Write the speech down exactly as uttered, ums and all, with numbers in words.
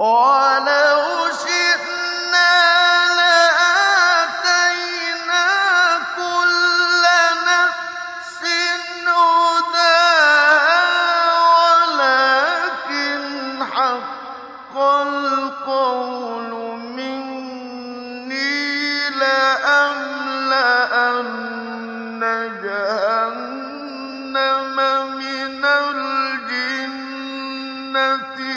وَلَوْ شِئْنَا لَآتَيْنَا كُلَّ نَفْسٍ هُدَاهَا وَلَٰكِنْ حَقَّ الْقَوْلُ مِنِّي لَأَمْلَأَنَّ جَهَنَّمَ مِنَ الْجِنَّةِ